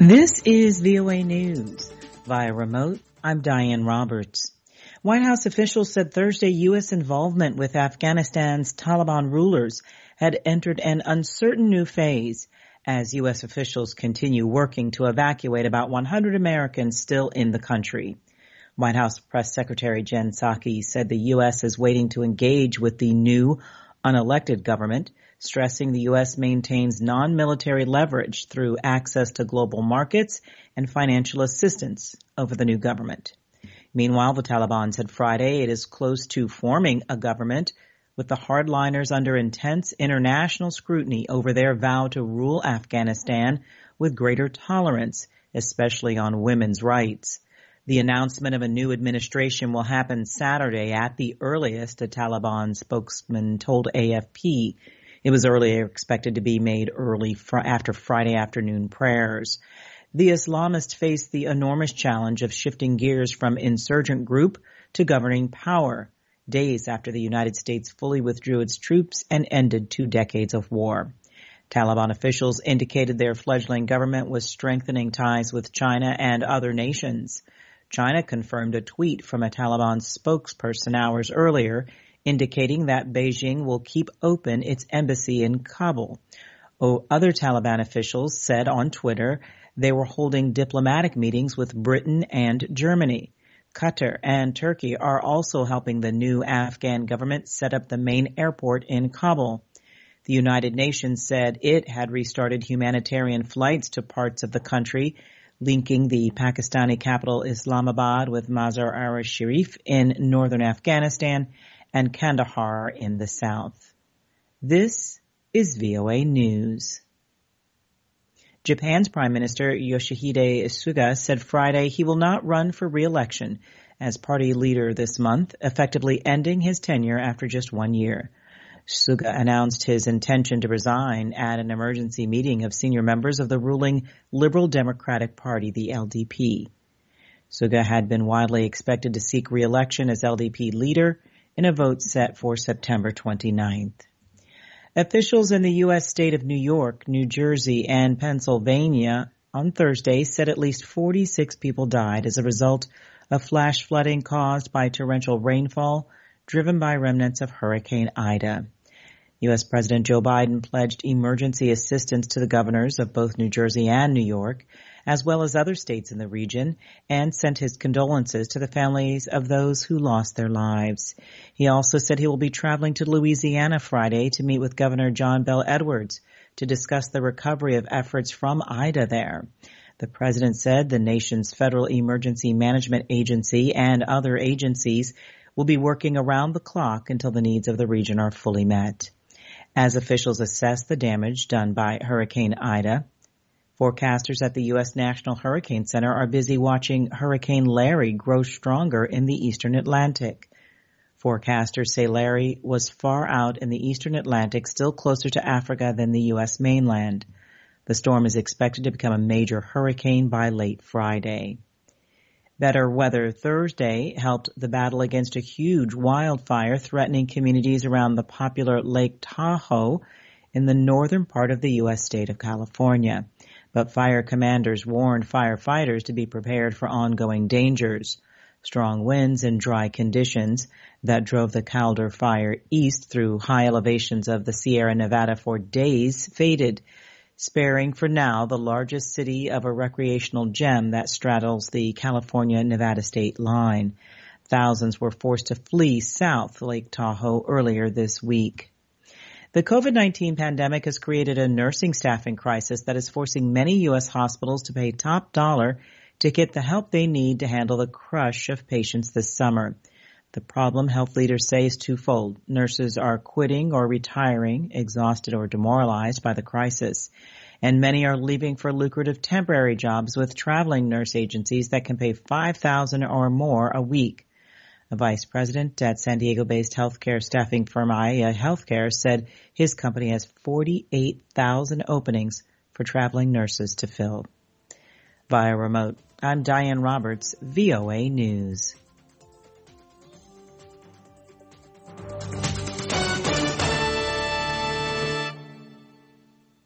This is VOA News. Via remote, I'm Diane Roberts. White House officials said Thursday U.S. involvement with Afghanistan's Taliban rulers had entered an uncertain new phase as U.S. officials continue working to evacuate about 100 Americans still in the country. White House Press Secretary Jen Psaki said the U.S. is waiting to engage with the new, unelected government, stressing the U.S. maintains non-military leverage through access to global markets and financial assistance over the new government. Meanwhile, the Taliban said Friday it is close to forming a government with the hardliners under intense international scrutiny over their vow to rule Afghanistan with greater tolerance, especially on women's rights. The announcement of a new administration will happen Saturday at the earliest, a Taliban spokesman told AFP. It was earlier expected to be made after Friday afternoon prayers. The Islamists face the enormous challenge of shifting gears from insurgent group to governing power, days after the United States fully withdrew its troops and ended 2 decades of war. Taliban officials indicated their fledgling government was strengthening ties with China and other nations. China confirmed a tweet from a Taliban spokesperson hours earlier indicating that Beijing will keep open its embassy in Kabul. Other Taliban officials said on Twitter they were holding diplomatic meetings with Britain and Germany. Qatar and Turkey are also helping the new Afghan government set up the main airport in Kabul. The United Nations said it had restarted humanitarian flights to parts of the country, linking the Pakistani capital Islamabad with Mazar-e-Sharif in northern Afghanistan and Kandahar in the south. This is VOA News. Japan's Prime Minister Yoshihide Suga said Friday he will not run for re-election as party leader this month, effectively ending his tenure after just 1 year. Suga announced his intention to resign at an emergency meeting of senior members of the ruling Liberal Democratic Party, the LDP. Suga had been widely expected to seek re-election as LDP leader in a vote set for September 29th. Officials in the U.S. state of New York, New Jersey, and Pennsylvania on Thursday said at least 46 people died as a result of flash flooding caused by torrential rainfall driven by remnants of Hurricane Ida. U.S. President Joe Biden pledged emergency assistance to the governors of both New Jersey and New York, as well as other states in the region, and sent his condolences to the families of those who lost their lives. He also said he will be traveling to Louisiana Friday to meet with Governor John Bel Edwards to discuss the recovery of efforts from Ida there. The president said the nation's Federal Emergency Management Agency and other agencies will be working around the clock until the needs of the region are fully met. As officials assess the damage done by Hurricane Ida, forecasters at the U.S. National Hurricane Center are busy watching Hurricane Larry grow stronger in the eastern Atlantic. Forecasters say Larry was far out in the eastern Atlantic, still closer to Africa than the U.S. mainland. The storm is expected to become a major hurricane by late Friday. Better weather Thursday helped the battle against a huge wildfire threatening communities around the popular Lake Tahoe in the northern part of the U.S. state of California. But fire commanders warned firefighters to be prepared for ongoing dangers. Strong winds and dry conditions that drove the Calder fire east through high elevations of the Sierra Nevada for days faded, sparing for now the largest city of a recreational gem that straddles the California-Nevada state line. Thousands were forced to flee south Lake Tahoe earlier this week. The COVID-19 pandemic has created a nursing staffing crisis that is forcing many U.S. hospitals to pay top dollar to get the help they need to handle the crush of patients this summer. The problem, health leaders say, is twofold. Nurses are quitting or retiring, exhausted or demoralized by the crisis, and many are leaving for lucrative temporary jobs with traveling nurse agencies that can pay $5,000 or more a week. A vice president at San Diego-based healthcare staffing firm Aya Healthcare said his company has 48,000 openings for traveling nurses to fill. Via remote, I'm Diane Roberts, VOA News.